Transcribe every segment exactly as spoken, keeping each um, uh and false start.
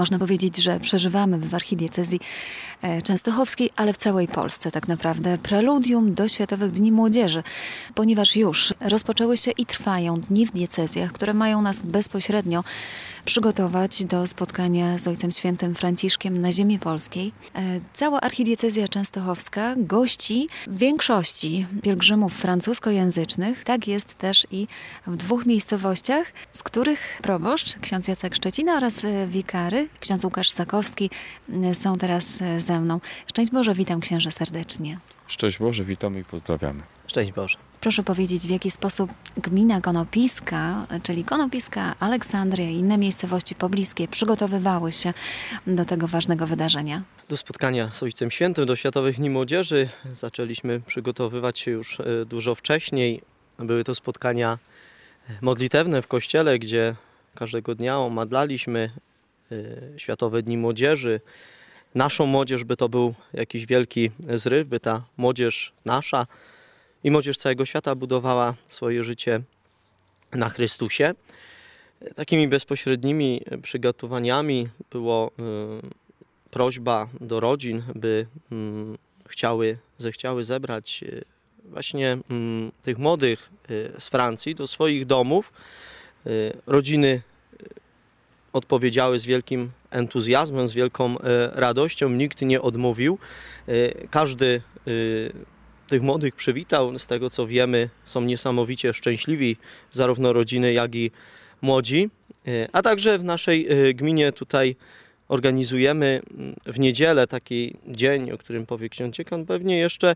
Można powiedzieć, że przeżywamy w archidiecezji częstochowskiej, ale w całej Polsce tak naprawdę preludium do Światowych Dni Młodzieży, ponieważ już rozpoczęły się i trwają dni w diecezjach, które mają nas bezpośrednio przygotować do spotkania z Ojcem Świętym Franciszkiem na ziemi polskiej. Cała archidiecezja częstochowska gości w większości pielgrzymów francuskojęzycznych. Tak jest też i w dwóch miejscowościach, z których proboszcz, ksiądz Jacek Szczecina oraz wikary, ksiądz Łukasz Sakowski są teraz ze mną. Szczęść Boże, witam księży serdecznie. Szczęść Boże, witamy i pozdrawiamy. Szczęść Boże. Proszę powiedzieć, w jaki sposób gmina Konopiska, czyli Konopiska, Aleksandria i inne miejscowości pobliskie przygotowywały się do tego ważnego wydarzenia? Do spotkania z Ojcem Świętym, do Światowych Dni Młodzieży zaczęliśmy przygotowywać się już dużo wcześniej. Były to spotkania modlitewne w kościele, gdzie każdego dnia omadlaliśmy Światowe Dni Młodzieży. Naszą młodzież, by to był jakiś wielki zryw, by ta młodzież nasza i młodzież całego świata budowała swoje życie na Chrystusie. Takimi bezpośrednimi przygotowaniami było y, prośba do rodzin, by y, chciały, zechciały zebrać y, właśnie y, tych młodych y, z Francji do swoich domów. Y, rodziny odpowiedziały z wielkim entuzjazmem, z wielką radością. Nikt nie odmówił. Każdy tych młodych przywitał. Z tego co wiemy, są niesamowicie szczęśliwi zarówno rodziny, jak i młodzi. A także w naszej gminie tutaj organizujemy w niedzielę taki dzień, o którym powie ksiądz dziekan pewnie jeszcze,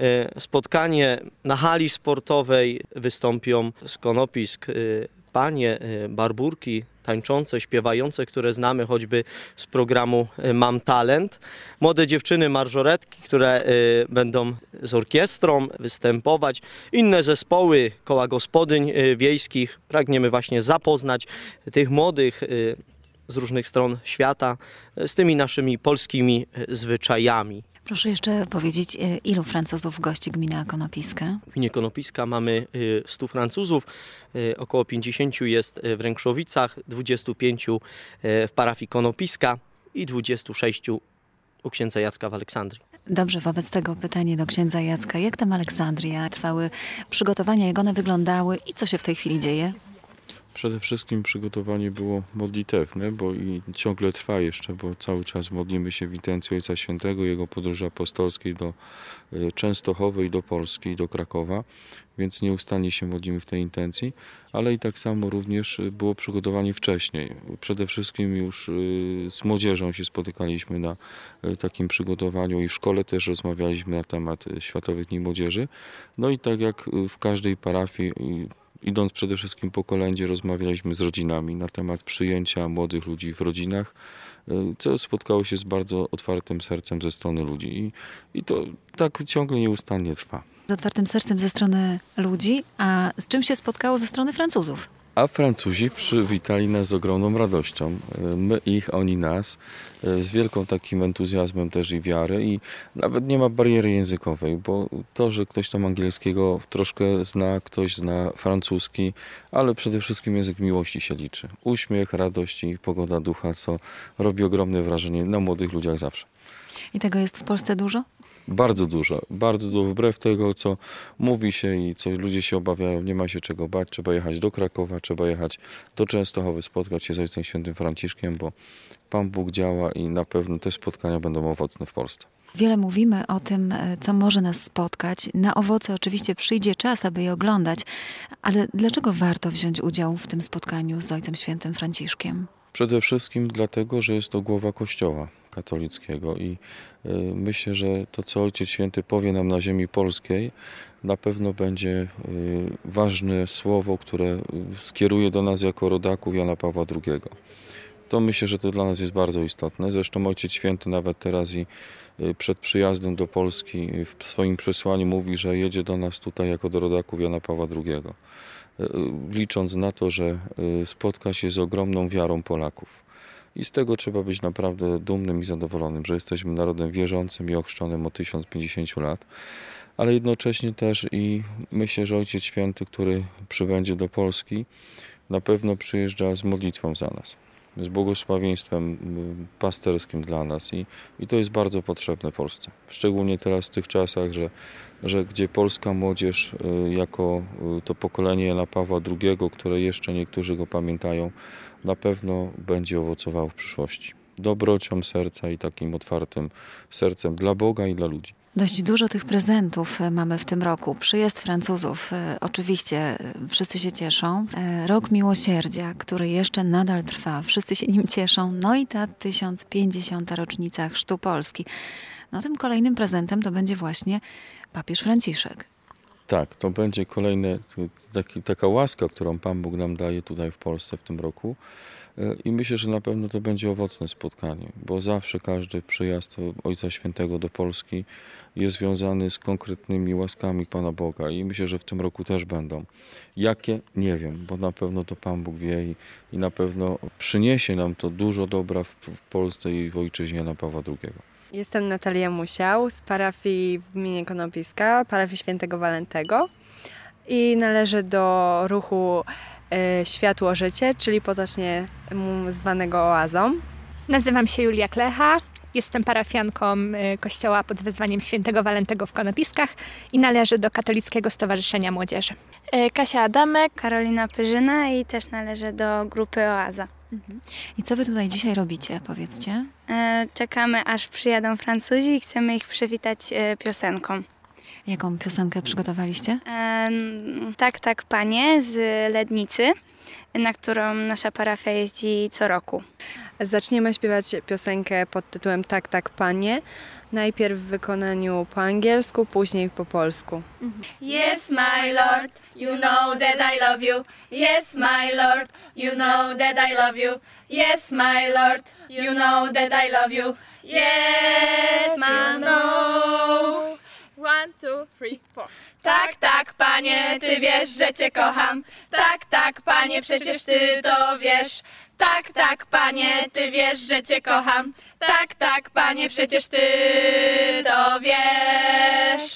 spotkanie na hali sportowej. Wystąpią z Konopisk panie, barburki, tańczące, śpiewające, które znamy choćby z programu Mam Talent. Młode dziewczyny, marżoretki, które y, będą z orkiestrą występować. Inne zespoły, koła gospodyń y, wiejskich. Pragniemy właśnie zapoznać tych młodych y, z różnych stron świata y, z tymi naszymi polskimi y, zwyczajami. Proszę jeszcze powiedzieć, ilu Francuzów gości gmina Konopiska? W gminie Konopiska mamy stu Francuzów, około pięćdziesięciu jest w Rększowicach, dwudziestu pięciu w parafii Konopiska i dwudziestu sześciu u księdza Jacka w Aleksandrii. Dobrze, wobec tego pytanie do księdza Jacka. Jak tam Aleksandria? Trwały przygotowania, jak one wyglądały i co się w tej chwili dzieje? Przede wszystkim przygotowanie było modlitewne, bo i ciągle trwa jeszcze, bo cały czas modlimy się w intencji Ojca Świętego, jego podróży apostolskiej do Częstochowy i do Polski, i do Krakowa, więc nieustannie się modlimy w tej intencji, ale i tak samo również było przygotowanie wcześniej. Przede wszystkim już z młodzieżą się spotykaliśmy na takim przygotowaniu i w szkole też rozmawialiśmy na temat Światowych Dni Młodzieży. No i tak jak w każdej parafii, idąc przede wszystkim po kolędzie, rozmawialiśmy z rodzinami na temat przyjęcia młodych ludzi w rodzinach, co spotkało się z bardzo otwartym sercem ze strony ludzi. I, i to tak ciągle nieustannie trwa. Z otwartym sercem ze strony ludzi, a z czym się spotkało ze strony Francuzów? A Francuzi przywitali nas z ogromną radością. My ich, oni nas. Z wielką takim entuzjazmem też i wiary. I nawet nie ma bariery językowej, bo to, że ktoś tam angielskiego troszkę zna, ktoś zna francuski, ale przede wszystkim język miłości się liczy. Uśmiech, radość i pogoda ducha, co robi ogromne wrażenie na młodych ludziach zawsze. I tego jest w Polsce dużo? Bardzo dużo, bardzo dużo. Wbrew tego, co mówi się i co ludzie się obawiają, nie ma się czego bać. Trzeba jechać do Krakowa, trzeba jechać do Częstochowy, spotkać się z Ojcem Świętym Franciszkiem, bo Pan Bóg działa i na pewno te spotkania będą owocne w Polsce. Wiele mówimy o tym, co może nas spotkać. Na owoce oczywiście przyjdzie czas, aby je oglądać, ale dlaczego warto wziąć udział w tym spotkaniu z Ojcem Świętym Franciszkiem? Przede wszystkim dlatego, że jest to głowa Kościoła katolickiego i y, myślę, że to, co Ojciec Święty powie nam na ziemi polskiej, na pewno będzie y, ważne słowo, które y, skieruje do nas jako rodaków Jana Pawła drugiego. To myślę, że to dla nas jest bardzo istotne. Zresztą Ojciec Święty nawet teraz i y, przed przyjazdem do Polski w swoim przesłaniu mówi, że jedzie do nas tutaj jako do rodaków Jana Pawła drugiego. Y, licząc na to, że y, spotka się z ogromną wiarą Polaków. I z tego trzeba być naprawdę dumnym i zadowolonym, że jesteśmy narodem wierzącym i ochrzczonym od tysiąc pięćdziesięciu lat, ale jednocześnie też i myślę, że Ojciec Święty, który przybędzie do Polski, na pewno przyjeżdża z modlitwą za nas. z błogosławieństwem y, pasterskim dla nas i, i to jest bardzo potrzebne Polsce. Szczególnie teraz w tych czasach, że, że gdzie polska młodzież y, jako y, to pokolenie Jana Pawła drugiego, które jeszcze niektórzy go pamiętają, na pewno będzie owocowało w przyszłości. Dobrocią serca i takim otwartym sercem dla Boga i dla ludzi. Dość dużo tych prezentów mamy w tym roku. Przyjazd Francuzów, e, oczywiście e, wszyscy się cieszą. E, Rok Miłosierdzia, który jeszcze nadal trwa, wszyscy się nim cieszą. No i ta tysiąc pięćdziesiąta rocznica Chrztu Polski. No tym kolejnym prezentem to będzie właśnie papież Franciszek. Tak, to będzie kolejna taki, taka łaska, którą Pan Bóg nam daje tutaj w Polsce w tym roku. I myślę, że na pewno to będzie owocne spotkanie, bo zawsze każdy przyjazd Ojca Świętego do Polski jest związany z konkretnymi łaskami Pana Boga i myślę, że w tym roku też będą. Jakie? Nie wiem, bo na pewno to Pan Bóg wie i, i na pewno przyniesie nam to dużo dobra w, w Polsce i w ojczyźnie Jana Pawła drugiego. Jestem Natalia Musiał z parafii w gminie Konopiska, parafii Świętego Walentego i należę do ruchu e, Światło Życie, czyli potocznie m, zwanego Oazą. Nazywam się Julia Klecha, jestem parafianką y, kościoła pod wezwaniem Świętego Walentego w Konopiskach i należę do Katolickiego Stowarzyszenia Młodzieży. Kasia Adamek, Karolina Pyrzyna i też należę do grupy Oaza. I co wy tutaj dzisiaj robicie, powiedzcie? E, Czekamy, aż przyjadą Francuzi i chcemy ich przywitać e, piosenką. Jaką piosenkę przygotowaliście? E, Tak, tak, panie z Lednicy, na którą nasza parafia jeździ co roku. Zaczniemy śpiewać piosenkę pod tytułem Tak, tak, panie. Najpierw w wykonaniu po angielsku, później po polsku. Yes, my lord, you know that I love you. Yes, my lord, you know that I love you. Yes, my lord, you know that I love you. Yes, I know. One, two, three, four. Tak, tak, panie, ty wiesz, że cię kocham. Tak, tak, panie, przecież ty to wiesz. Tak, tak, panie, ty wiesz, że cię kocham. Tak, tak, panie, przecież ty to wiesz.